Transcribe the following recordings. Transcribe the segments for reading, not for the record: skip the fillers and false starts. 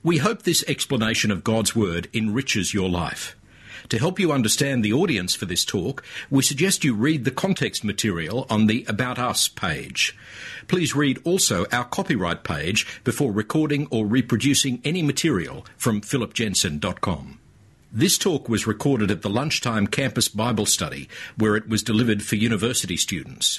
We hope this explanation of God's Word enriches your life. To help you understand the audience for this talk, we suggest you read the context material on the About Us page. Please read also our copyright page before recording or reproducing any material from philipjensen.com. This talk was recorded at the Lunchtime Campus Bible Study, where it was delivered for university students.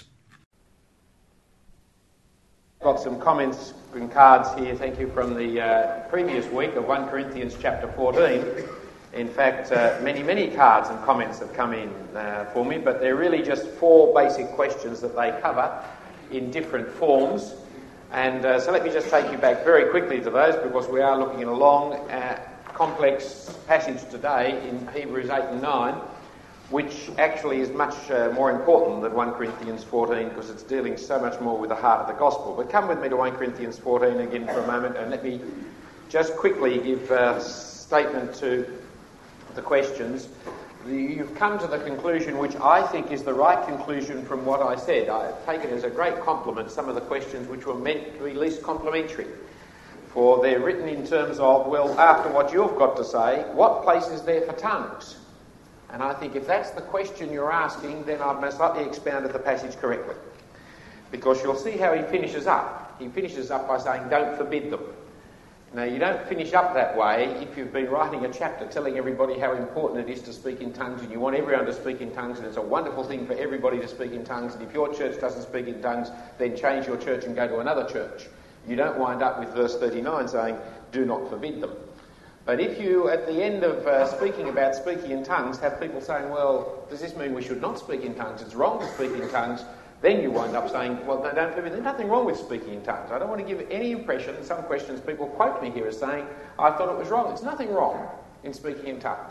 Got some comments and cards here, thank you, from the previous week of 1 Corinthians chapter 14. In fact, many cards and comments have come in for me, but they're really just 4 basic questions that they cover in different forms. And so let me just take you back very quickly to those, because we are looking at a long, complex passage today in Hebrews 8 and 9, which actually is much more important than 1 Corinthians 14, because it's dealing so much more with the heart of the gospel. But come with me to 1 Corinthians 14 again for a moment, and let me just quickly give a statement to the questions. You've come to the conclusion, which I think is the right conclusion from what I said. I take it as a great compliment, some of the questions which were meant to be least complimentary. For they're written in terms of, well, after what you've got to say, what place is there for tongues? And I think if that's the question you're asking, then I've most likely expounded the passage correctly. Because you'll see how he finishes up. He finishes up by saying, don't forbid them. Now, you don't finish up that way if you've been writing a chapter telling everybody how important it is to speak in tongues, and you want everyone to speak in tongues, and it's a wonderful thing for everybody to speak in tongues, and if your church doesn't speak in tongues, then change your church and go to another church. You don't wind up with verse 39 saying, do not forbid them. But if you, at the end of speaking about speaking in tongues, have people saying, well, does this mean we should not speak in tongues? It's wrong to speak in tongues. Then you wind up saying, well, no, don't forbid. There's nothing wrong with speaking in tongues. I don't want to give any impression, some questions people quote me here as saying, I thought it was wrong. There's nothing wrong in speaking in tongues.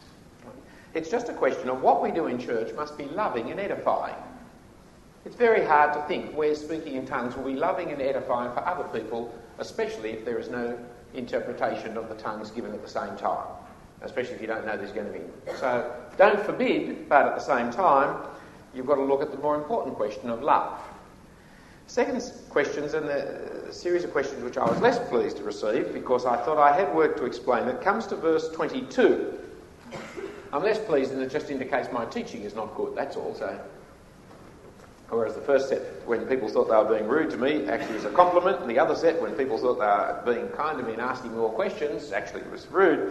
It's just a question of what we do in church must be loving and edifying. It's very hard to think where speaking in tongues will be loving and edifying for other people, especially if there is no interpretation of the tongues given at the same time, especially if you don't know there's going to be. So don't forbid, but at the same time, you've got to look at the more important question of love. Second questions, and the series of questions which I was less pleased to receive because I thought I had work to explain, it comes to verse 22. I'm less pleased, and it just indicates my teaching is not good, that's all. So, whereas the first set, when people thought they were being rude to me, actually was a compliment, and the other set, when people thought they were being kind to me and asking more questions, actually it was rude.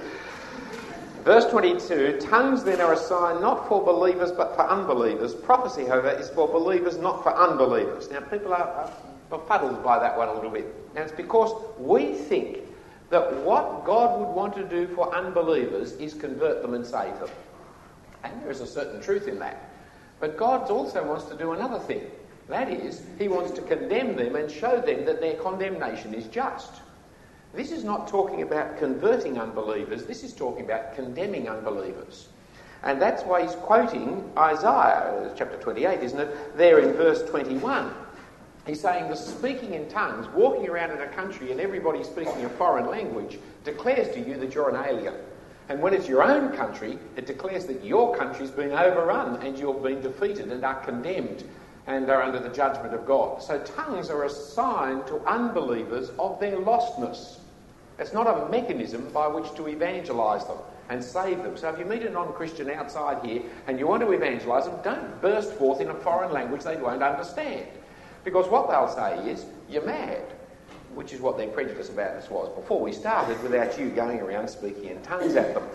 Verse 22, tongues then are a sign not for believers but for unbelievers. Prophecy, however, is for believers, not for unbelievers. Now, people are befuddled by that one a little bit. Now, it's because we think that what God would want to do for unbelievers is convert them and save them. And there is a certain truth in that. But God also wants to do another thing. That is, he wants to condemn them and show them that their condemnation is just. This is not talking about converting unbelievers, this is talking about condemning unbelievers. And that's why he's quoting Isaiah, chapter 28, isn't it? There in verse 21. He's saying the speaking in tongues, walking around in a country and everybody speaking a foreign language, declares to you that you're an alien. And when it's your own country, it declares that your country's been overrun and you've been defeated and are condemned and are under the judgment of God. So tongues are a sign to unbelievers of their lostness. It's not a mechanism by which to evangelise them and save them. So if you meet a non-Christian outside here and you want to evangelise them, don't burst forth in a foreign language they won't understand. Because what they'll say is, you're mad, which is what their prejudice about us was before we started, without you going around speaking in tongues at them.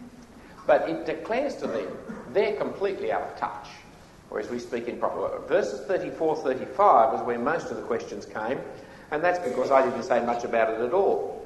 But it declares to them they're completely out of touch, whereas we speak in proper words. Verses 34, 35 was where most of the questions came, and that's because I didn't say much about it at all.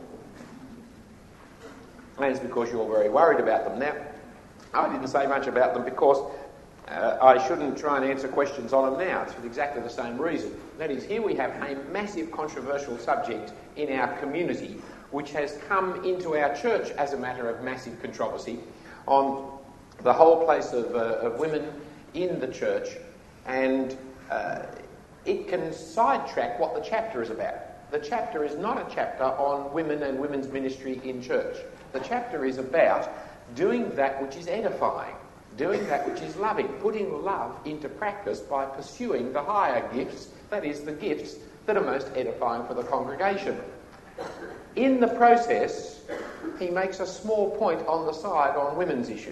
And it's because you're very worried about them. Now, I didn't say much about them because I shouldn't try and answer questions on them now. It's for exactly the same reason. That is, here we have a massive controversial subject in our community which has come into our church as a matter of massive controversy on the whole place of women in the church, and it can sidetrack what the chapter is about. The chapter is not a chapter on women and women's ministry in church. The chapter is about doing that which is edifying, doing that which is loving, putting love into practice by pursuing the higher gifts, that is, the gifts that are most edifying for the congregation. In the process, he makes a small point on the side on women's issue.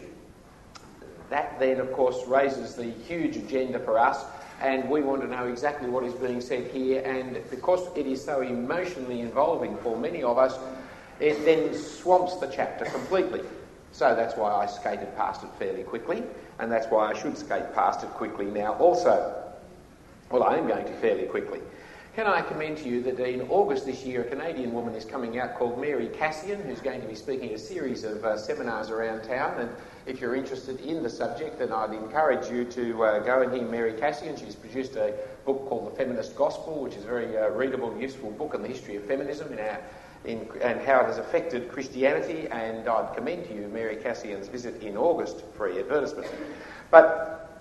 That then, of course, raises the huge agenda for us, and we want to know exactly what is being said here, and because it is so emotionally involving for many of us, it then swamps the chapter completely. So that's why I skated past it fairly quickly, and that's why I should skate past it quickly now also. Well, I am going to fairly quickly. Can I commend to you that in August this year, a Canadian woman is coming out called Mary Cassian, who's going to be speaking at a series of seminars around town, and if you're interested in the subject, then I'd encourage you to go and hear Mary Cassian. She's produced a book called The Feminist Gospel, which is a very readable, useful book on the history of feminism and how it has affected Christianity, and I'd commend to you Mary Cassian's visit in August, free advertisement. But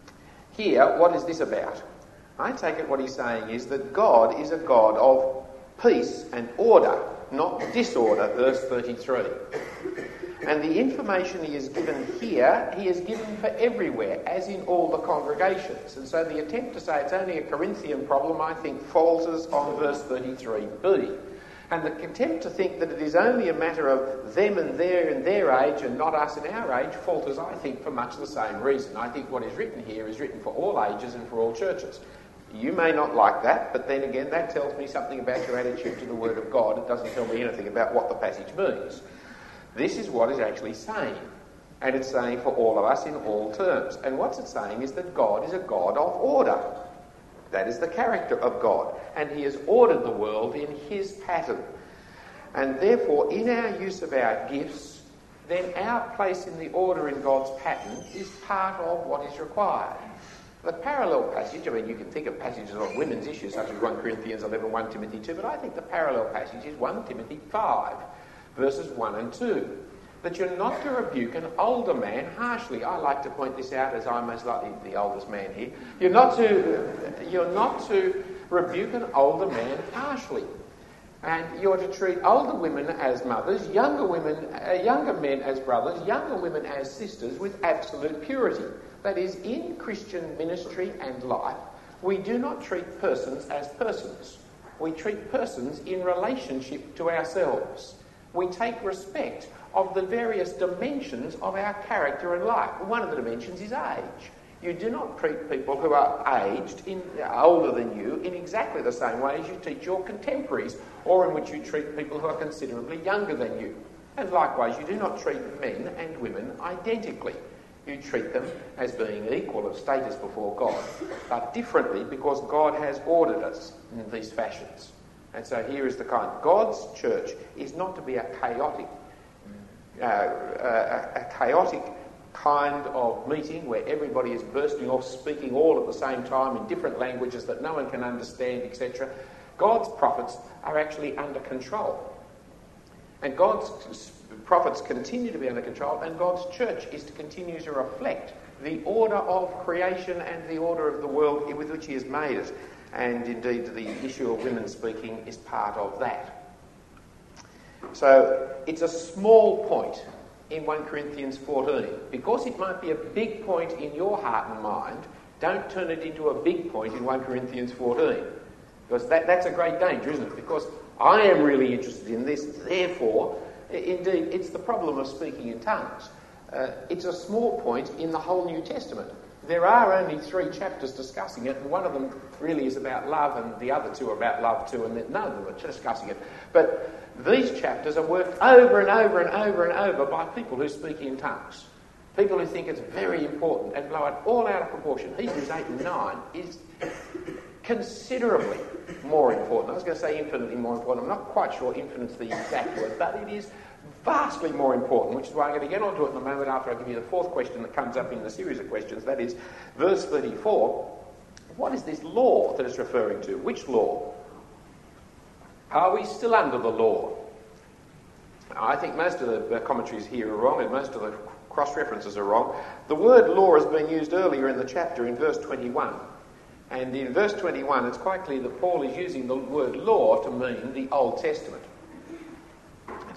here, what is this about? I take it what he's saying is that God is a God of peace and order, not disorder, verse 33. And the information he is given here, he is given for everywhere, as in all the congregations. And so the attempt to say it's only a Corinthian problem, I think, falters on verse 33b. And the attempt to think that it is only a matter of them and their age and not us in our age falters, I think, for much the same reason. I think what is written here is written for all ages and for all churches. You may not like that, but then again, that tells me something about your attitude to the Word of God. It doesn't tell me anything about what the passage means. This is what it's actually saying. And it's saying for all of us in all terms. And what's it saying is that God is a God of order. That is the character of God. And he has ordered the world in his pattern. And therefore, in our use of our gifts, then our place in the order in God's pattern is part of what is required. The parallel passage, I mean, you can think of passages on women's issues such as 1 Corinthians 11, 1 Timothy 2, but I think the parallel passage is 1 Timothy 5, verses 1 and 2. That you're not to rebuke an older man harshly. I like to point this out as I'm most likely the oldest man here. You're not to rebuke an older man harshly. And you're to treat older women as mothers, younger men as brothers, younger women as sisters with absolute purity. That is, in Christian ministry and life, we do not treat persons as persons. We treat persons in relationship to ourselves. We take respect of the various dimensions of our character and life. One of the dimensions is age. You do not treat people who are aged, older than you, in exactly the same way as you teach your contemporaries, or in which you treat people who are considerably younger than you. And likewise, you do not treat men and women identically. You treat them as being equal of status before God, but differently because God has ordered us in these fashions. And so here is the kind. God's church is not to be a chaotic kind of meeting where everybody is bursting off speaking all at the same time in different languages that no one can understand, etc. God's prophets are actually under control. And God's prophets continue to be under control, and God's church is to continue to reflect the order of creation and the order of the world with which he has made it. And indeed, the issue of women speaking is part of that. So, it's a small point in 1 Corinthians 14. Because it might be a big point in your heart and mind, don't turn it into a big point in 1 Corinthians 14. Because that's a great danger, isn't it? Because I am really interested in this, therefore, indeed, it's the problem of speaking in tongues. It's a small point in the whole New Testament. There are only 3 chapters discussing it, and one of them really is about love, and the other 2 are about love too, and none of them are discussing it. But these chapters are worked over and over and over and over by people who speak in tongues. People who think it's very important and blow it all out of proportion. Hebrews 8 and 9 is considerably more important. I was going to say infinitely more important. I'm not quite sure infinite's the exact word, but it is vastly more important, which is why I'm going to get onto it in a moment after I give you the 4th question that comes up in the series of questions. That is, verse 34. What is this law that it's referring to? Which law? Are we still under the law? I think most of the commentaries here are wrong, and most of the cross-references are wrong. The word law has been used earlier in the chapter in verse 21. And in verse 21, it's quite clear that Paul is using the word law to mean the Old Testament.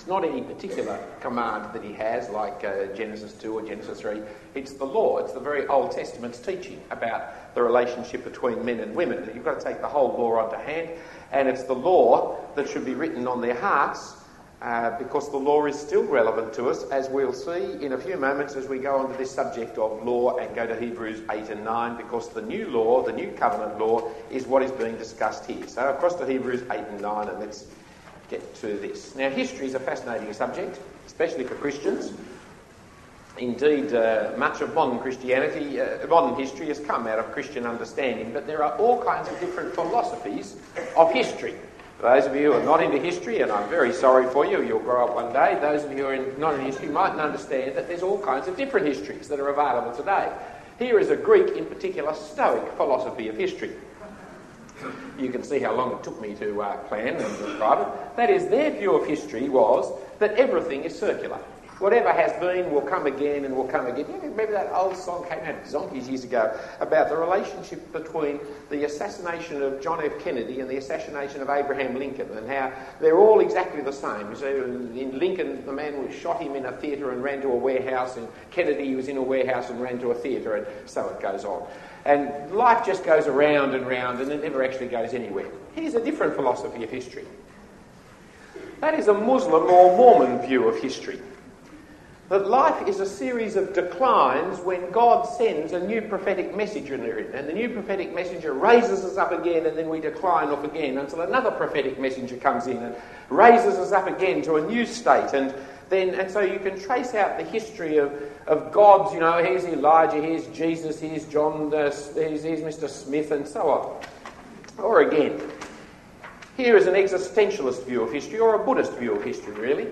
It's not any particular command that he has, like Genesis 2 or Genesis 3. It's the law. It's the very Old Testament's teaching about the relationship between men and women. You've got to take the whole law onto hand, and it's the law that should be written on their hearts, because the law is still relevant to us, as we'll see in a few moments as we go on to this subject of law and go to Hebrews 8 and 9, because the new law, the new covenant law, is what is being discussed here. So across to Hebrews 8 and 9, and let's get to this. Now, history is a fascinating subject, especially for Christians. Indeed, much of modern Christianity, modern history has come out of Christian understanding, but there are all kinds of different philosophies of history. For those of you who are not into history, and I'm very sorry for you, you'll grow up one day, those of you who are not in history mightn't understand that there's all kinds of different histories that are available today. Here is a Greek, in particular, Stoic philosophy of history. You can see how long it took me to plan and describe it. That is, their view of history was that everything is circular. Whatever has been will come again and will come again. You remember that old song came out zonkies years ago about the relationship between the assassination of John F. Kennedy and the assassination of Abraham Lincoln, and how they're all exactly the same. So in Lincoln, the man shot him in a theatre and ran to a warehouse, and Kennedy was in a warehouse and ran to a theatre, and so it goes on. And life just goes around and round, and it never actually goes anywhere. Here's a different philosophy of history. That is a Muslim or Mormon view of history. That life is a series of declines when God sends a new prophetic messenger in, and the new prophetic messenger raises us up again, and then we decline off again until another prophetic messenger comes in and raises us up again to a new state. And so you can trace out the history of gods. You know, here's Elijah, here's Jesus, here's John, here's Mr. Smith, and so on. Or again, here is an existentialist view of history, or a Buddhist view of history, really.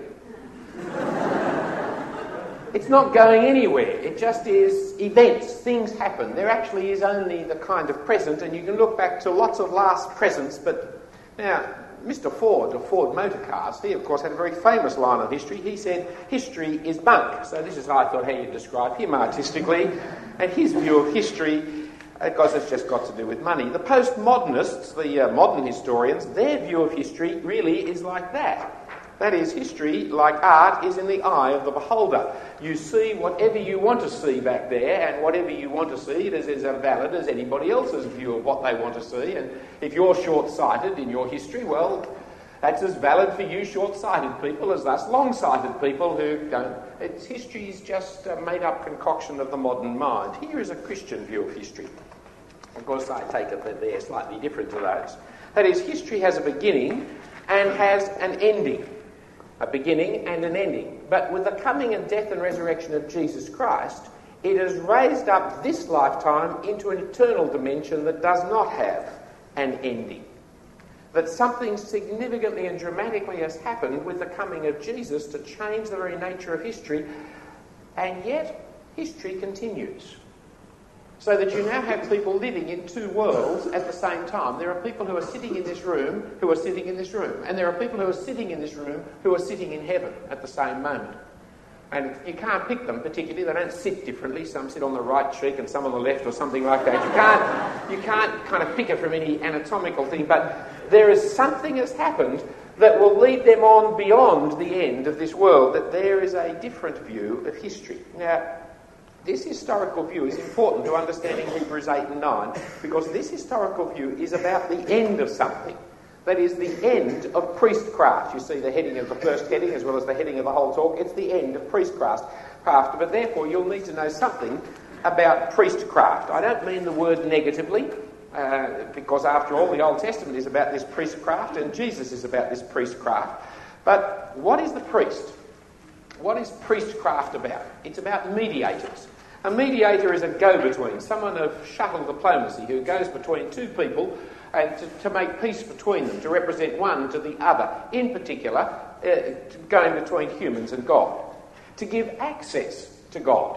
It's not going anywhere. It just is events. Things happen. There actually is only the kind of present, and you can look back to lots of last presents. But now, Mr. Ford of Ford Motor Cars, he of course had a very famous line of history. He said, history is bunk. So this is how I thought how you'd describe him artistically. And his view of history, because it's just got to do with money. The postmodernists, the modern historians, their view of history really is like that. That is, history, like art, is in the eye of the beholder. You see whatever you want to see back there, and whatever you want to see is as valid as anybody else's view of what they want to see. And if you're short-sighted in your history, well, that's as valid for you short-sighted people as us long-sighted people who don't. History is just a made-up concoction of the modern mind. Here is a Christian view of history. Of course, I take it that they're slightly different to those. That is, history has a beginning and has an ending. A beginning and an ending. But with the coming and death and resurrection of Jesus Christ, it has raised up this lifetime into an eternal dimension that does not have an ending. That something significantly and dramatically has happened with the coming of Jesus to change the very nature of history, and yet history continues. So that you now have people living in two worlds at the same time. There are people who are sitting in this room who are sitting in this room. And there are people who are sitting in this room who are sitting in heaven at the same moment. And you can't pick them particularly. They don't sit differently. Some sit on the right cheek and some on the left or something like that. You can't kind of pick it from any anatomical thing. But there is something has happened that will lead them on beyond the end of this world. That there is a different view of history. Now, this historical view is important to understanding Hebrews 8 and 9, because this historical view is about the end of something. That is, the end of priestcraft. You see the heading of the first heading as well as the heading of the whole talk. It's the end of priestcraft. But therefore, you'll need to know something about priestcraft. I don't mean the word negatively, because after all, the Old Testament is about this priestcraft, and Jesus is about this priestcraft. But what is the priest? What is priestcraft about? It's about mediators. A mediator is a go-between, someone of shuttle diplomacy who goes between two people and to make peace between them, to represent one to the other, in particular, going between humans and God, to give access to God.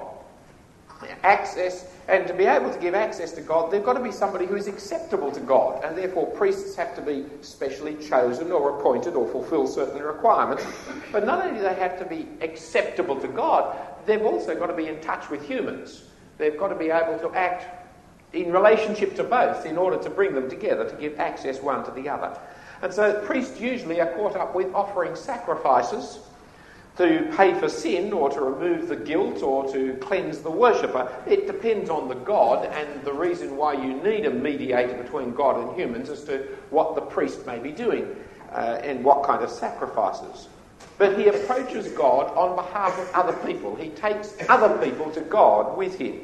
Access, and to be able to give access to God, they've got to be somebody who is acceptable to God, and therefore priests have to be specially chosen or appointed or fulfil certain requirements. But not only do they have to be acceptable to God, they've also got to be in touch with humans. They've got to be able to act in relationship to both in order to bring them together, to give access one to the other. And so priests usually are caught up with offering sacrifices to pay for sin or to remove the guilt or to cleanse the worshipper. It depends on the God and the reason why you need a mediator between God and humans as to what the priest may be doing and what kind of sacrifices. But he approaches God on behalf of other people. He takes other people to God with him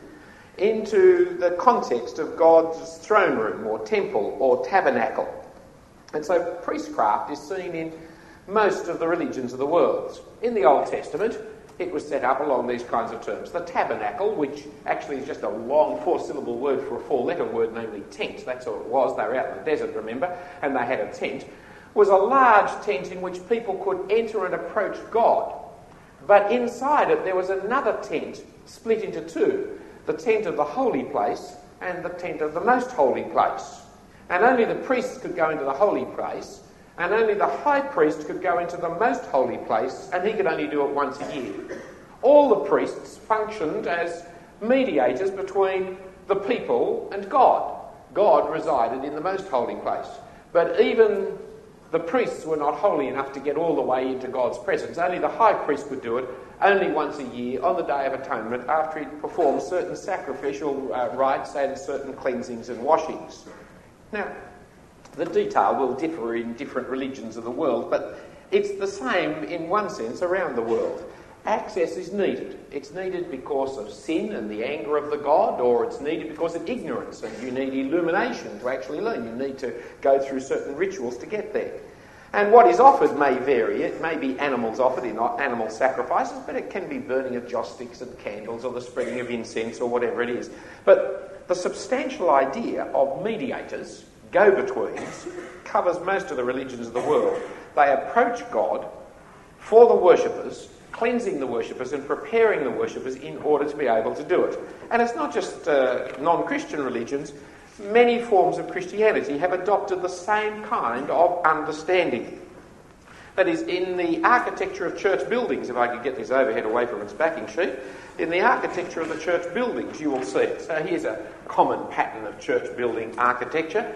into the context of God's throne room or temple or tabernacle. And so priestcraft is seen in most of the religions of the world. In the Old Testament, it was set up along these kinds of terms. The tabernacle, which actually is just a long four-syllable word for a four-letter word, namely tent. That's all it was. They were out in the desert, remember, and they had a tent. Was a large tent in which people could enter and approach God. But inside it, there was another tent split into two. The tent of the holy place and the tent of the most holy place. And only the priests could go into the holy place, and only the high priest could go into the most holy place, and he could only do it once a year. All the priests functioned as mediators between the people and God. God resided in the most holy place. But even the priests were not holy enough to get all the way into God's presence. Only the high priest could do it only once a year on the Day of Atonement after he'd performed certain sacrificial rites and certain cleansings and washings. Now, the detail will differ in different religions of the world, but it's the same in one sense around the world. Access is needed. It's needed because of sin and the anger of the god, or it's needed because of ignorance and you need illumination to actually learn. You need to go through certain rituals to get there. And what is offered may vary. It may be animals offered in animal sacrifices, but it can be burning of joss sticks and candles or the spreading of incense or whatever it is. But the substantial idea of mediators, go-betweens, covers most of the religions of the world. They approach God for the worshippers, cleansing the worshippers and preparing the worshippers in order to be able to do it. And it's not just non-Christian religions. Many forms of Christianity have adopted the same kind of understanding. That is, in the architecture of church buildings, if I could get this overhead away from its backing sheet, in the architecture of the church buildings you will see it. So here's a common pattern of church building architecture,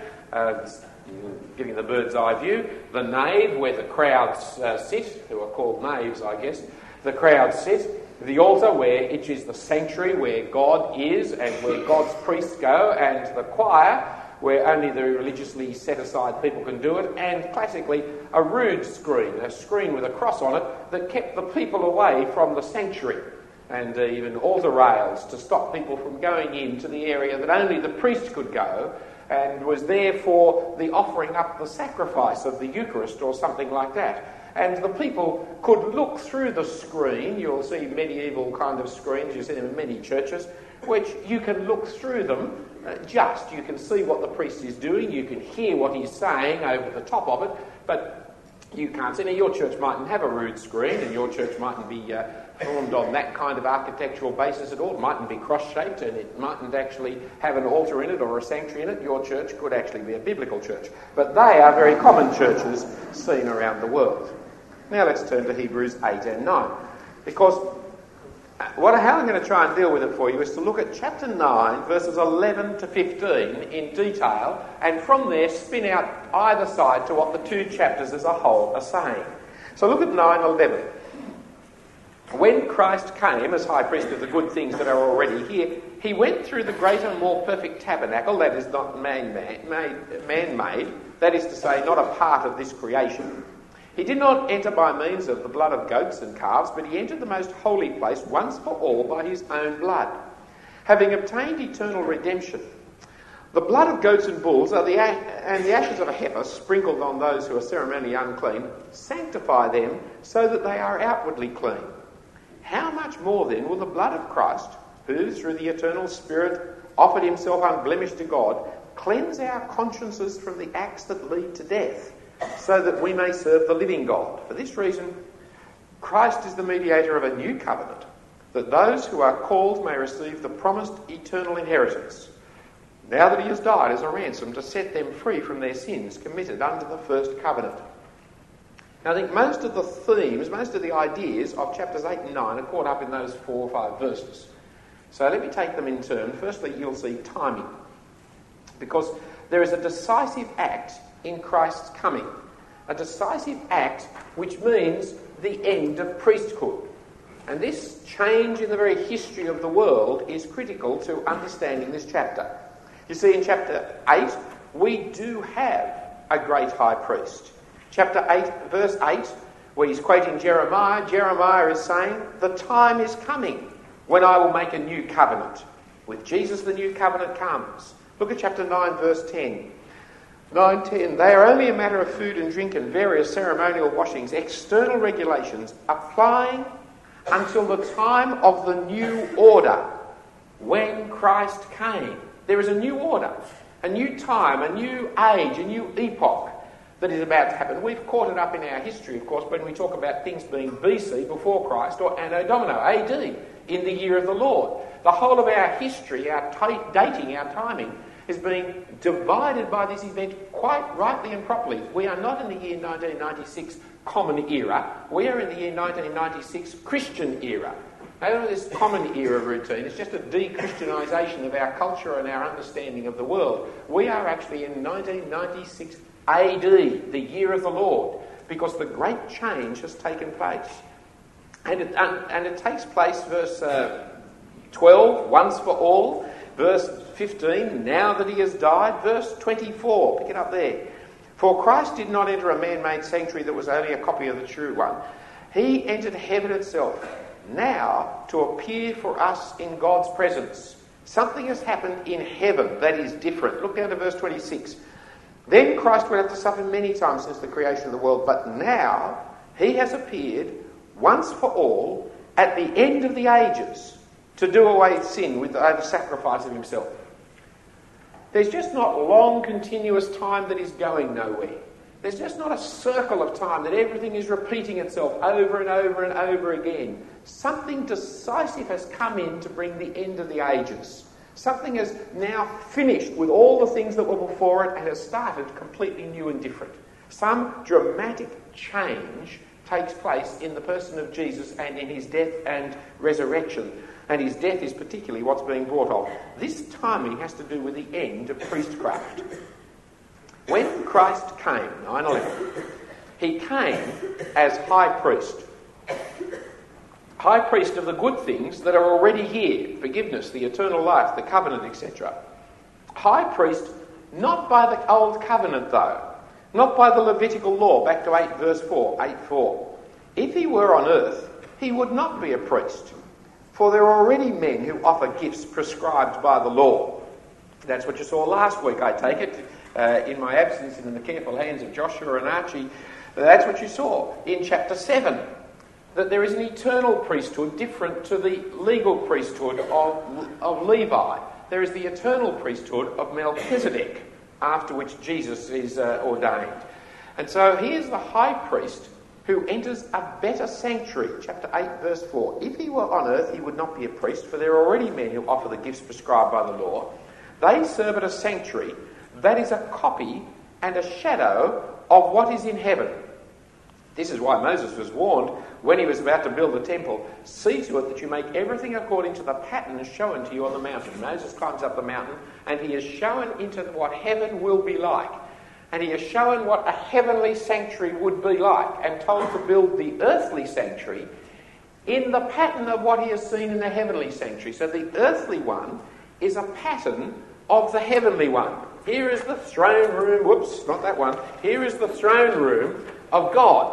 giving the bird's eye view. The nave, where the crowds sit, who are called naves, I guess. The crowds sit. The altar, which is the sanctuary where God is and where God's priests go, and the choir, where only the religiously set-aside people can do it, and classically a rood screen, a screen with a cross on it that kept the people away from the sanctuary, and even altar rails to stop people from going into the area that only the priest could go, and was there for the offering up the sacrifice of the Eucharist or something like that. And the people could look through the screen. You'll see medieval kind of screens, you see them in many churches, which you can look through them. You can see what the priest is doing, you can hear what he's saying over the top of it, but you can't see. Now, your church mightn't have a rood screen, and your church mightn't be formed on that kind of architectural basis at all. It mightn't be cross-shaped, and it mightn't actually have an altar in it or a sanctuary in it. Your church could actually be a biblical church. But they are very common churches seen around the world. Now let's turn to Hebrews 8 and 9. Because how I'm going to try and deal with it for you is to look at chapter 9, verses 11 to 15 in detail, and from there spin out either side to what the two chapters as a whole are saying. So look at 9:11. When Christ came as high priest of the good things that are already here, he went through the greater and more perfect tabernacle, that is not man-made, that is to say, not a part of this creation. He did not enter by means of the blood of goats and calves, but he entered the most holy place once for all by his own blood, having obtained eternal redemption. The blood of goats and bulls and the ashes of a heifer sprinkled on those who are ceremonially unclean sanctify them so that they are outwardly clean. How much more then will the blood of Christ, who through the eternal Spirit offered himself unblemished to God, cleanse our consciences from the acts that lead to death, so that we may serve the living God? For this reason, Christ is the mediator of a new covenant, that those who are called may receive the promised eternal inheritance, now that he has died as a ransom to set them free from their sins committed under the first covenant. Now, I think most of the themes, most of the ideas of chapters 8 and 9 are caught up in those 4 or 5 verses. So let me take them in turn. Firstly, you'll see timing, because there is a decisive act in Christ's coming. A decisive act which means the end of priesthood. And this change in the very history of the world is critical to understanding this chapter. You see, in chapter 8, we do have a great high priest. Chapter 8, verse 8, where he's quoting Jeremiah, Jeremiah is saying, "The time is coming when I will make a new covenant." With Jesus, the new covenant comes. Look at chapter 9, verse 10. 9:10, "They are only a matter of food and drink and various ceremonial washings, external regulations, applying until the time of the new order, when Christ came." There is a new order, a new time, a new age, a new epoch that is about to happen. We've caught it up in our history, of course, when we talk about things being BC, before Christ, or Anno Domini, AD, in the year of the Lord. The whole of our history, our dating, our timing, is being divided by this event quite rightly and properly. We are not in the year 1996 Common Era. We are in the year 1996 Christian Era. Now, this Common Era routine is just a de-Christianisation of our culture and our understanding of the world. We are actually in 1996 AD, the year of the Lord, because the great change has taken place. And it takes place, verse 12, once for all. Verse 15, now that he has died. Verse 24, pick it up there. "For Christ did not enter a man-made sanctuary that was only a copy of the true one. He entered heaven itself, now to appear for us in God's presence." Something has happened in heaven that is different. Look down to verse 26. "Then Christ would have to suffer many times since the creation of the world, but now he has appeared once for all at the end of the ages to do away sin with the sacrifice of himself." There's just not long continuous time that is going nowhere. There's just not a circle of time that everything is repeating itself over and over and over again. Something decisive has come in to bring the end of the ages. Something is now finished with all the things that were before it and has started completely new and different. Some dramatic change takes place in the person of Jesus and in his death and resurrection. And his death is particularly what's being brought off. This timing has to do with the end of priestcraft. When Christ came, 9/11, he came as high priest. High priest of the good things that are already here. Forgiveness, the eternal life, the covenant, etc. High priest not by the old covenant though. Not by the Levitical law, back to 8 verse 4, 8:4. If he were on earth, he would not be a priest. For there are already men who offer gifts prescribed by the law. That's what you saw last week, I take it, in my absence and in the careful hands of Joshua and Archie. That's what you saw in chapter 7, that there is an eternal priesthood different to the legal priesthood of Levi. There is the eternal priesthood of Melchizedek, after which Jesus is ordained. And so here's the high priest who enters a better sanctuary, chapter 8, verse 4. If he were on earth, he would not be a priest, for there are already men who offer the gifts prescribed by the law. They serve at a sanctuary that is a copy and a shadow of what is in heaven. This is why Moses was warned when he was about to build the temple, "See to it that you make everything according to the pattern shown to you on the mountain." Moses climbs up the mountain and he is shown into what heaven will be like. And he is shown what a heavenly sanctuary would be like and told to build the earthly sanctuary in the pattern of what he has seen in the heavenly sanctuary. So the earthly one is a pattern of the heavenly one. Here is the throne room, whoops, not that one. Here is the throne room of God,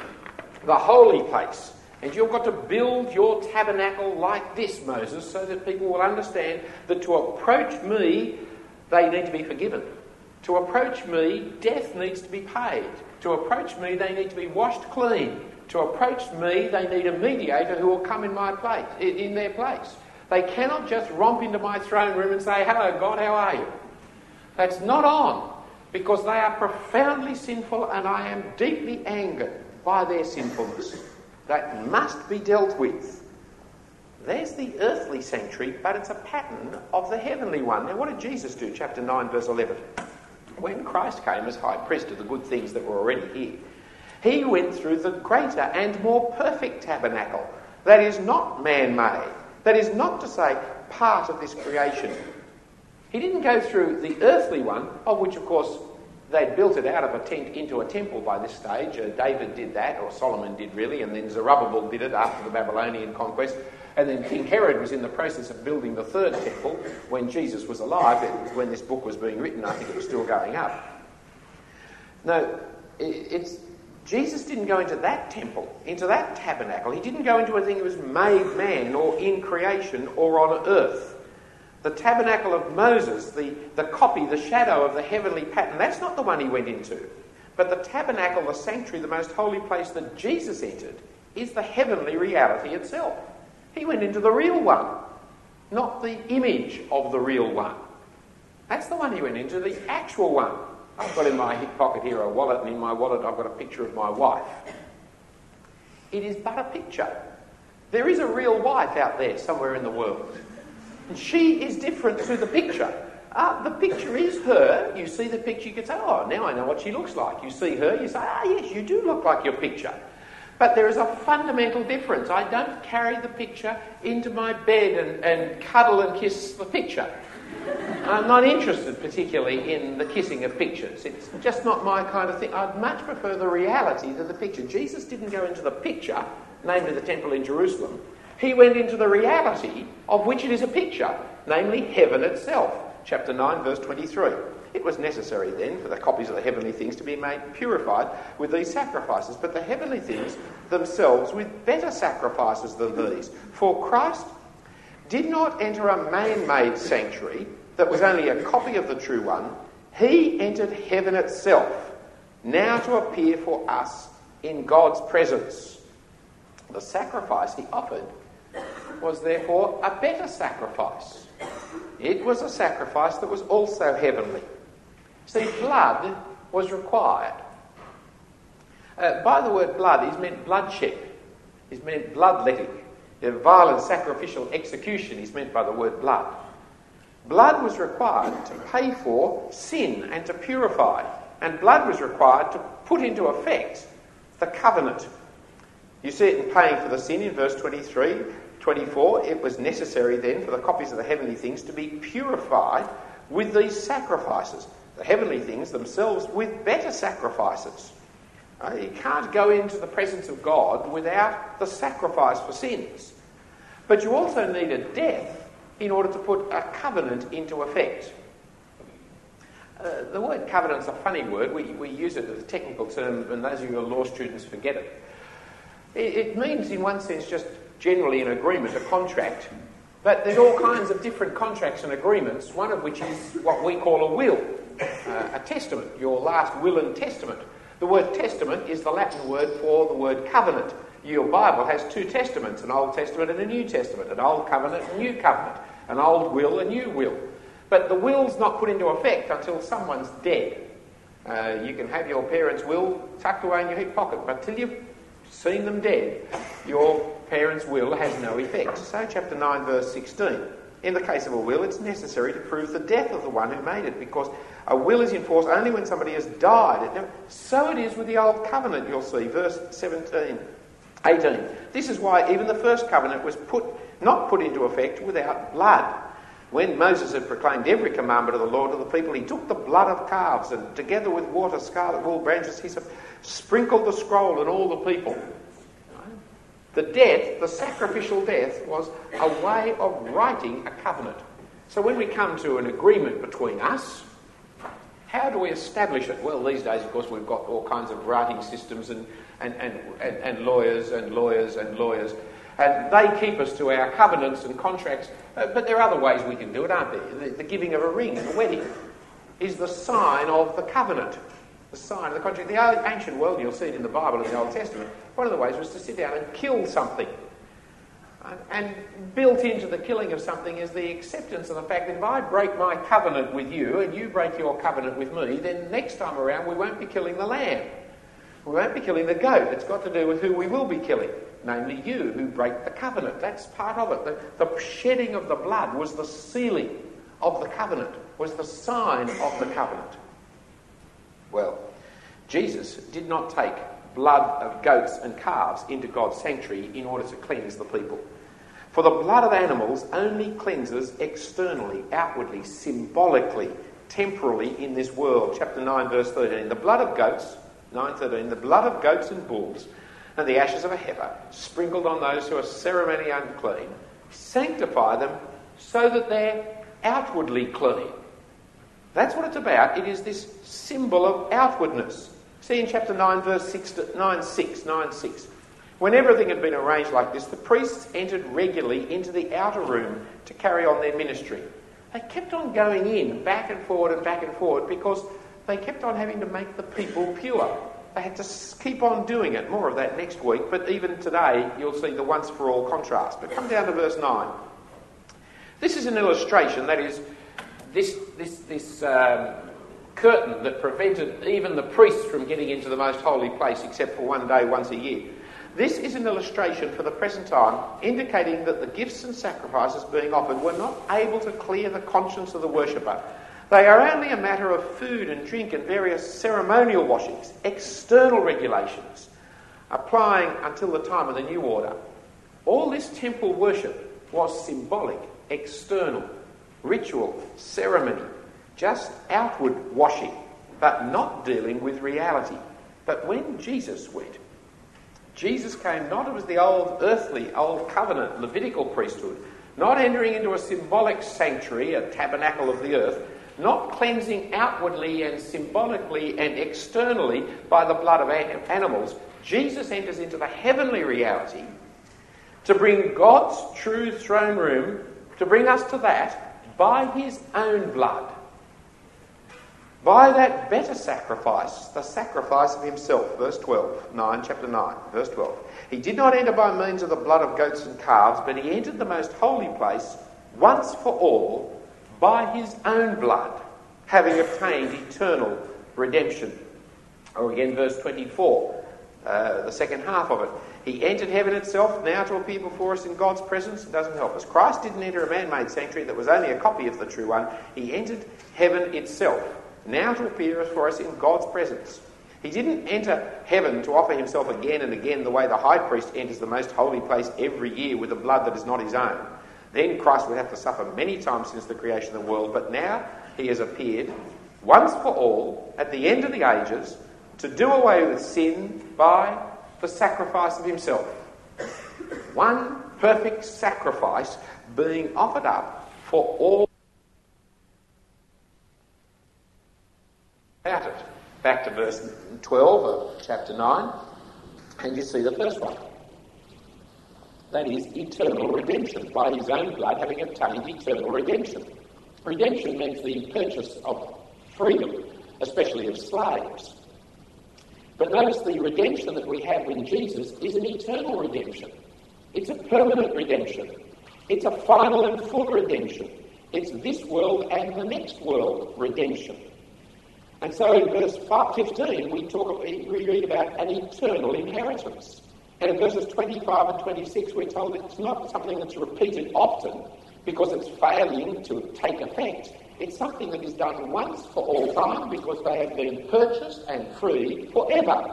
the holy place. And you've got to build your tabernacle like this, Moses, so that people will understand that to approach me, they need to be forgiven. To approach me, death needs to be paid. To approach me, they need to be washed clean. To approach me, they need a mediator who will come in my place, in their place. They cannot just romp into my throne room and say, "Hello, God, how are you?" That's not on, because they are profoundly sinful and I am deeply angered by their sinfulness. That must be dealt with. There's the earthly sanctuary, but it's a pattern of the heavenly one. Now, what did Jesus do? Chapter 9, verse 11. When Christ came as high priest of the good things that were already here, he went through the greater and more perfect tabernacle that is not man-made, that is not to say part of this creation. He didn't go through the earthly one, of which, of course, they'd built it out of a tent into a temple by this stage. David did that, or Solomon did really, and then Zerubbabel did it after the Babylonian conquest. And then King Herod was in the process of building the third temple when Jesus was alive. It was when this book was being written. I think it was still going up. No, Jesus didn't go into that temple, into that tabernacle. He didn't go into a thing that was made man or in creation or on earth. The tabernacle of Moses, the copy, the shadow of the heavenly pattern, that's not the one he went into. But the tabernacle, the sanctuary, the most holy place that Jesus entered, is the heavenly reality itself. He went into the real one, not the image of the real one. That's the one he went into, the actual one. I've got in my hip pocket here a wallet, and in my wallet I've got a picture of my wife. It is but a picture. There is a real wife out there somewhere in the world. And she is different to the picture. The picture is her. You see the picture, you can say, oh, now I know what she looks like. You see her, you say, yes, you do look like your picture. But there is a fundamental difference. I don't carry the picture into my bed and cuddle and kiss the picture. I'm not interested particularly in the kissing of pictures. It's just not my kind of thing. I'd much prefer the reality to the picture. Jesus didn't go into the picture, namely the temple in Jerusalem. He went into the reality of which it is a picture, namely heaven itself. Chapter 9, verse 23. It was necessary then for the copies of the heavenly things to be made purified with these sacrifices, but the heavenly things themselves with better sacrifices than these. For Christ did not enter a man-made sanctuary that was only a copy of the true one. He entered heaven itself, now to appear for us in God's presence. The sacrifice he offered was therefore a better sacrifice. It was a sacrifice that was also heavenly. See, blood was required. By the word blood is meant bloodshed. Is meant bloodletting. Violent sacrificial execution is meant by the word blood. Blood was required to pay for sin and to purify. And blood was required to put into effect the covenant. You see it in paying for the sin in verse 23, 24. It was necessary then for the copies of the heavenly things to be purified with these sacrifices. The heavenly things themselves with better sacrifices. You can't go into the presence of God without the sacrifice for sins. But you also need a death in order to put a covenant into effect. The word covenant's a funny word. We use it as a technical term, and those of you who are law students forget it. It means, in one sense, just generally an agreement, a contract. But there's all kinds of different contracts and agreements, one of which is what we call a will, a testament, your last will and testament. The word testament is the Latin word for the word covenant. Your Bible has two testaments, an Old Testament and a New Testament, an Old Covenant and a New Covenant, an old will and new will. But the will's not put into effect until someone's dead. You can have your parents' will tucked away in your hip pocket, but till you've seen them dead, your parents' will has no effect. So chapter 9, verse 16. In the case of a will, it's necessary to prove the death of the one who made it, because a will is enforced only when somebody has died. So it is with the Old Covenant, you'll see, verse 18. This is why even the first covenant was not put into effect without blood. When Moses had proclaimed every commandment of the Lord to the people, he took the blood of calves and, together with water, scarlet wool, branches, hyssop, sprinkled the scroll and all the people. The death, the sacrificial death, was a way of writing a covenant. So when we come to an agreement between us, how do we establish it? Well, these days, of course, we've got all kinds of writing systems and lawyers and lawyers and lawyers. And they keep us to our covenants and contracts. But there are other ways we can do it, aren't there? The giving of a ring at a wedding is the sign of the covenant, the sign of the contract. The ancient world, you'll see it in the Bible in the Old Testament, one of the ways was to sit down and kill something. And built into the killing of something is the acceptance of the fact that if I break my covenant with you and you break your covenant with me, then next time around we won't be killing the lamb. We won't be killing the goat. It's got to do with who we will be killing, namely you who break the covenant. That's part of it. The shedding of the blood was the sealing of the covenant, was the sign of the covenant. Well, Jesus did not take blood of goats and calves into God's sanctuary in order to cleanse the people. For the blood of animals only cleanses externally, outwardly, symbolically. temporally in this world. Chapter 9, verse 13. The blood of goats, 9:13, the blood of goats and bulls and the ashes of a heifer, sprinkled on those who are ceremonially unclean, sanctify them so that they're outwardly clean. That's what it's about. It is this symbol of outwardness. See in chapter 9, verse 9:6. When everything had been arranged like this, the priests entered regularly into the outer room to carry on their ministry. They kept on going in, back and forward, because they kept on having to make the people pure. They had to keep on doing it. More of that next week, but even today you'll see the once-for-all contrast. But come down to verse 9. This is an illustration, that is, this curtain that prevented even the priests from getting into the most holy place except for one day once a year. This is an illustration for the present time, indicating that the gifts and sacrifices being offered were not able to clear the conscience of the worshipper. They are only a matter of food and drink and various ceremonial washings, external regulations, applying until the time of the new order. All this temple worship was symbolic, external, ritual, ceremony, just outward washing, but not dealing with reality. But when Jesus went, Jesus came not as the old earthly, old covenant, Levitical priesthood, not entering into a symbolic sanctuary, a tabernacle of the earth, not cleansing outwardly and symbolically and externally by the blood of animals. Jesus enters into the heavenly reality to bring God's true throne room, to bring us to that by his own blood. By that better sacrifice, the sacrifice of himself. Verse 12, chapter 9, verse 12. He did not enter by means of the blood of goats and calves, but he entered the most holy place once for all by his own blood, having obtained eternal redemption. Or again, verse 24, the second half of it. He entered heaven itself, now to appear before us in God's presence. It doesn't help us. Christ didn't enter a man-made sanctuary that was only a copy of the true one. He entered heaven itself, now to appear for us in God's presence. He didn't enter heaven to offer himself again and again the way the high priest enters the most holy place every year with a blood that is not his own. Then Christ would have to suffer many times since the creation of the world, but now he has appeared once for all at the end of the ages to do away with sin by the sacrifice of himself. One perfect sacrifice being offered up for all. About it. Back to verse 12 of chapter 9, and you see the first one. That is eternal redemption, by his own blood having obtained eternal redemption. Redemption means the purchase of freedom, especially of slaves. But notice the redemption that we have in Jesus is an eternal redemption. It's a permanent redemption. It's a final and full redemption. It's this world and the next world redemption. And so in verse 15 we read about an eternal inheritance. And in verses 25 and 26 we're told that it's not something that's repeated often because it's failing to take effect. It's something that is done once for all time because they have been purchased and freed forever.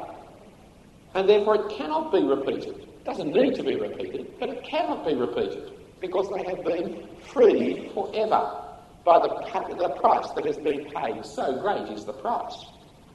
And therefore it cannot be repeated. It doesn't need to be repeated, but it cannot be repeated because they have been freed forever by the price that has been paid. So great is the price.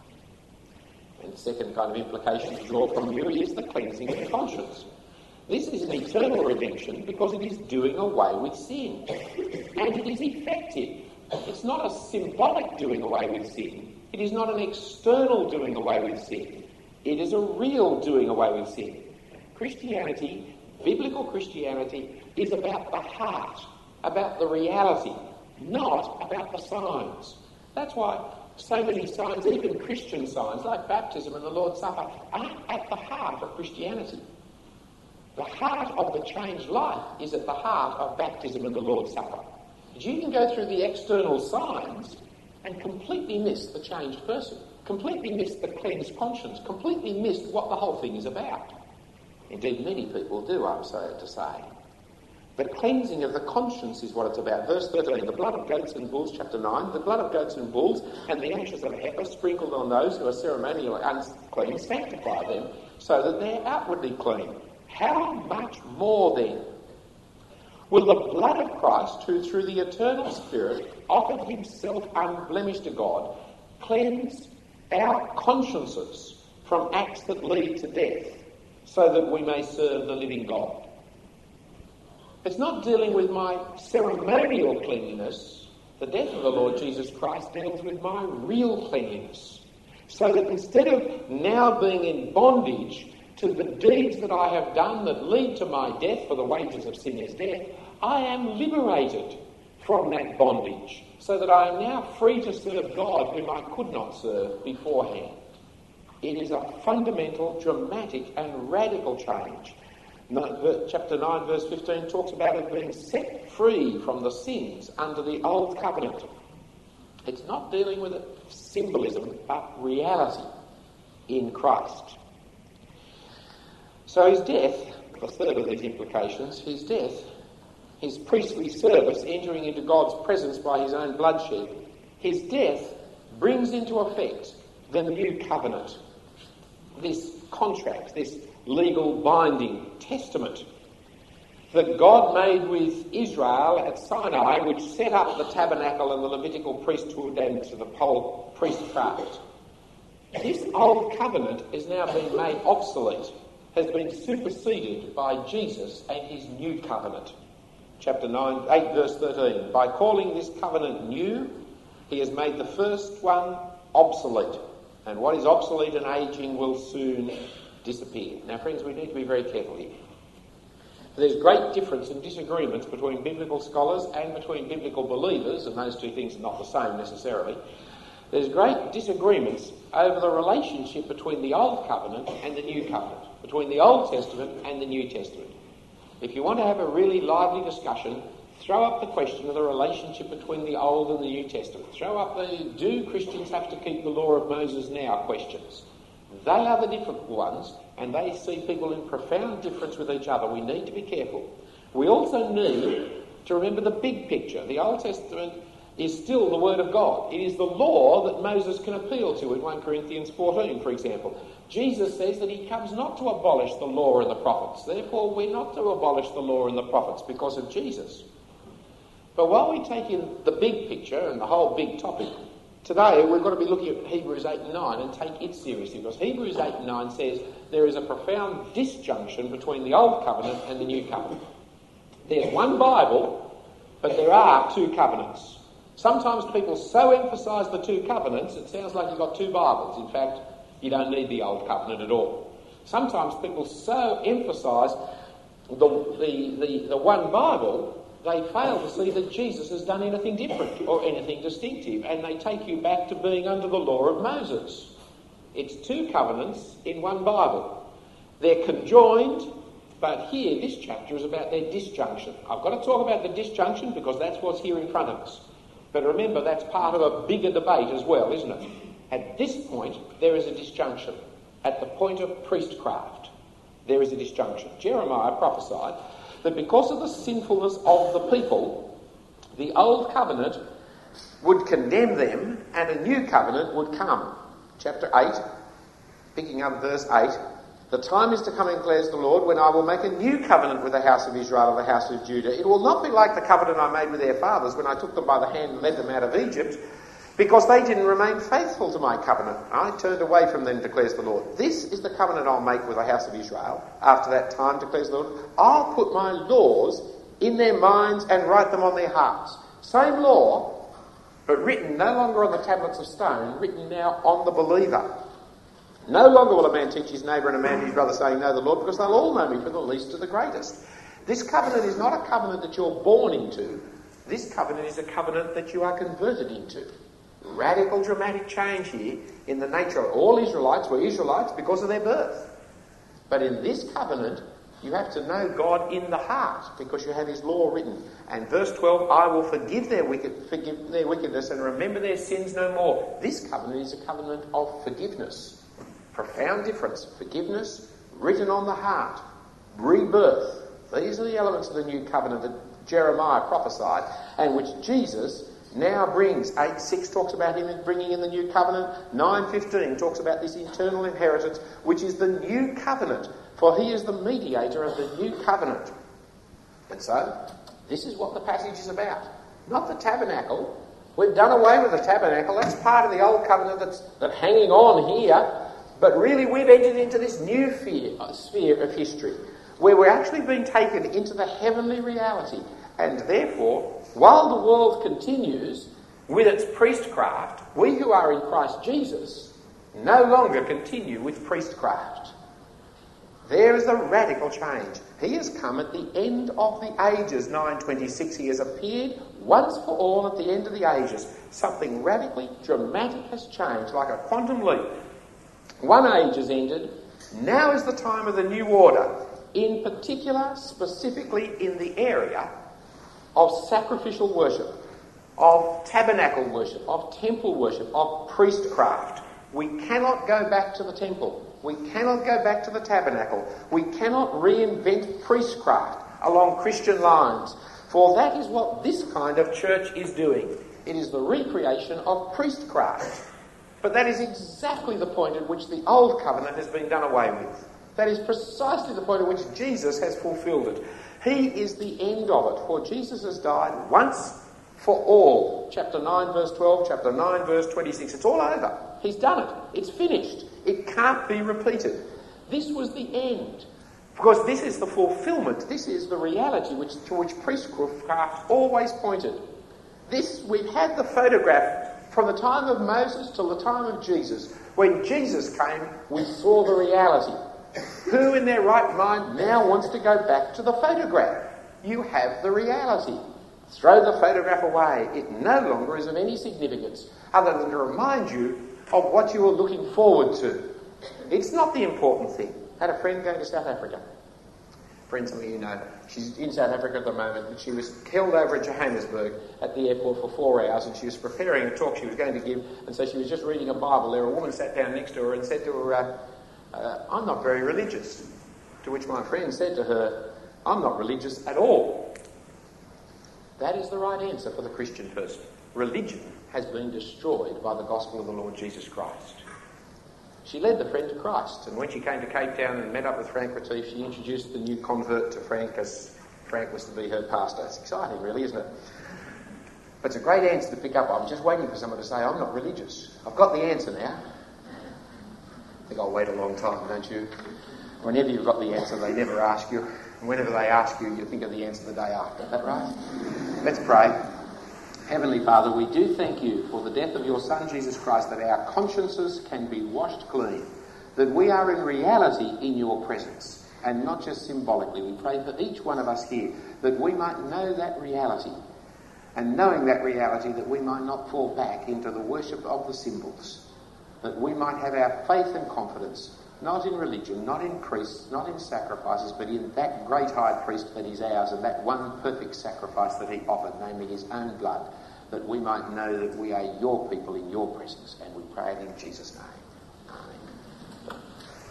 And the second kind of implication to draw from here is the cleansing of the conscience. This is an eternal redemption because it is doing away with sin. And it is effective. It's not a symbolic doing away with sin. It is not an external doing away with sin. It is a real doing away with sin. Christianity, biblical Christianity, is about the heart, about the reality, not about the signs. That's why so many signs, even Christian signs like baptism and the Lord's Supper, aren't at the heart of Christianity. The heart of the changed life is at the heart of baptism and the Lord's Supper. But you can go through the external signs and completely miss the changed person, completely miss the cleansed conscience, completely miss what the whole thing is about. Indeed, many people do, I'm sorry to say. But cleansing of the conscience is what it's about. Verse 13, the blood of goats and bulls, chapter 9, the blood of goats and bulls and the ashes of a heifer sprinkled on those who are ceremonially unclean, sanctify them so that they're outwardly clean. How much more then will the blood of Christ, who through the eternal Spirit offered himself unblemished to God, cleanse our consciences from acts that lead to death, so that we may serve the living God. It's not dealing with my ceremonial cleanliness. The death of the Lord Jesus Christ deals with my real cleanliness. So that instead of now being in bondage to the deeds that I have done that lead to my death, for the wages of sin is death, I am liberated from that bondage, so that I am now free to serve God whom I could not serve beforehand. It is a fundamental, dramatic and radical change. Chapter 9 verse 15 talks about it being set free from the sins under the old covenant. It's not dealing with symbolism, but reality in Christ. So his death, the third of these implications, his death, his priestly service, entering into God's presence by his own bloodshed, his death brings into effect the new covenant, this contract, this legal binding testament that God made with Israel at Sinai, which set up the tabernacle and the Levitical priesthood and the whole priestcraft. This old covenant is now being made obsolete, has been superseded by Jesus and his new covenant. Chapter 8 verse 13. By calling this covenant new, he has made the first one obsolete. And what is obsolete and aging will soon disappear. Now, friends, we need to be very careful here. There's great difference and disagreements between biblical scholars and between biblical believers, and those two things are not the same necessarily. There's great disagreements over the relationship between the Old Covenant and the New Covenant, between the Old Testament and the New Testament. If you want to have a really lively discussion, throw up the question of the relationship between the Old and the New Testament. Throw up the do Christians have to keep the law of Moses now questions. They are the different ones, and they see people in profound difference with each other. We need to be careful. We also need to remember the big picture. The Old Testament is still the Word of God. It is the law that Moses can appeal to in 1 Corinthians 14, for example. Jesus says that he comes not to abolish the law and the prophets. Therefore, we're not to abolish the law and the prophets because of Jesus. But while we take in the big picture and the whole big topic, today we've got to be looking at Hebrews 8 and 9 and take it seriously, because Hebrews 8 and 9 says there is a profound disjunction between the Old Covenant and the New Covenant. There's one Bible, but there are two covenants. Sometimes people so emphasise the two covenants, it sounds like you've got two Bibles. In fact, you don't need the Old Covenant at all. Sometimes people so emphasise the one Bible, they fail to see that Jesus has done anything different or anything distinctive, and they take you back to being under the law of Moses. It's two covenants in one Bible. They're conjoined, but here, this chapter is about their disjunction. I've got to talk about the disjunction because that's what's here in front of us. But remember, that's part of a bigger debate as well, isn't it? At this point, there is a disjunction. At the point of priestcraft, there is a disjunction. Jeremiah prophesied that because of the sinfulness of the people, the old covenant would condemn them and a new covenant would come. Chapter 8, picking up verse 8, the time is to come, declares the Lord, when I will make a new covenant with the house of Israel and the house of Judah. It will not be like the covenant I made with their fathers when I took them by the hand and led them out of Egypt, because they didn't remain faithful to my covenant. I turned away from them, declares the Lord. This is the covenant I'll make with the house of Israel. After that time, declares the Lord, I'll put my laws in their minds and write them on their hearts. Same law, but written no longer on the tablets of stone, written now on the believer. No longer will a man teach his neighbour and a man his brother, saying, know the Lord, because they'll all know me from the least to the greatest. This covenant is not a covenant that you're born into. This covenant is a covenant that you are converted into. Radical, dramatic change here in the nature of all Israelites were Israelites because of their birth. But in this covenant, you have to know God in the heart because you have his law written. And verse 12, I will forgive their wickedness and remember their sins no more. This covenant is a covenant of forgiveness. Profound difference. Forgiveness, written on the heart. Rebirth. These are the elements of the new covenant that Jeremiah prophesied and which Jesus now brings. 8:6 talks about him bringing in the new covenant. 9:15 talks about this eternal inheritance, which is the new covenant, for he is the mediator of the new covenant. And so, This is what the passage is about. Not the tabernacle. We've done away with the tabernacle. That's part of the old covenant that's hanging on here. But really we've entered into this new sphere of history where we're actually being taken into the heavenly reality. And therefore, while the world continues with its priestcraft, we who are in Christ Jesus no longer continue with priestcraft. There is a radical change. He has come at the end of the ages, 9:26. He has appeared once for all at the end of the ages. Something radically dramatic has changed, like a quantum leap. One age has ended. Now is the time of the new order. In particular, specifically in the area of sacrificial worship, of tabernacle worship, of temple worship, of priestcraft. We cannot go back to the temple. We cannot go back to the tabernacle. We cannot reinvent priestcraft along Christian lines, for that is what this kind of church is doing. It is the recreation of priestcraft. But that is exactly the point at which the old covenant has been done away with. That is precisely the point at which Jesus has fulfilled it. He is the end of it, for Jesus has died once for all. Chapter 9 verse 12, chapter 9 verse 26. It's all over. He's done it. It's finished. It can't be repeated. This was the end. Because this is the fulfilment. This is the reality to which priestcraft always pointed. We've had the photograph from the time of Moses till the time of Jesus. When Jesus came, we saw the reality. Who in their right mind now wants to go back to the photograph? You have the reality. Throw the photograph away. It no longer is of any significance other than to remind you of what you were looking forward to. It's not the important thing. I had a friend going to South Africa. Friend, some of you know, she's in South Africa at the moment, and she was held over in Johannesburg at the airport for 4 hours, and she was preparing a talk she was going to give, and so she was just reading a Bible there. A woman sat down next to her and said to her, I'm not very religious. To which my friend said to her, I'm not religious at all. That is the right answer for the Christian person. Religion has been destroyed by the gospel of the Lord Jesus Christ. She led the friend to Christ, and when she came to Cape Town and met up with Frank Retief, she introduced the new convert to Frank as Frank was to be her pastor. It's exciting, really, isn't it? But it's a great answer to pick up. I'm just waiting for someone to say, I'm not religious. I've got the answer now. I think I'll wait a long time, don't you? Whenever you've got the answer, they never ask you. And whenever they ask you, you think of the answer the day after. Is that right? Let's pray. Heavenly Father, we do thank you for the death of your Son, Jesus Christ, that our consciences can be washed clean, that we are in reality in your presence, and not just symbolically. We pray for each one of us here, that we might know that reality, and knowing that reality, that we might not fall back into the worship of the symbols, that we might have our faith and confidence, not in religion, not in priests, not in sacrifices, but in that great high priest that is ours, and that one perfect sacrifice that he offered, namely his own blood, that we might know that we are your people in your presence, and we pray it in Jesus' name. Amen.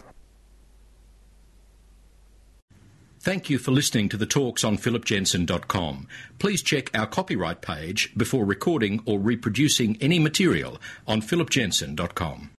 Thank you for listening to the talks on philipjensen.com. Please check our copyright page before recording or reproducing any material on philipjensen.com.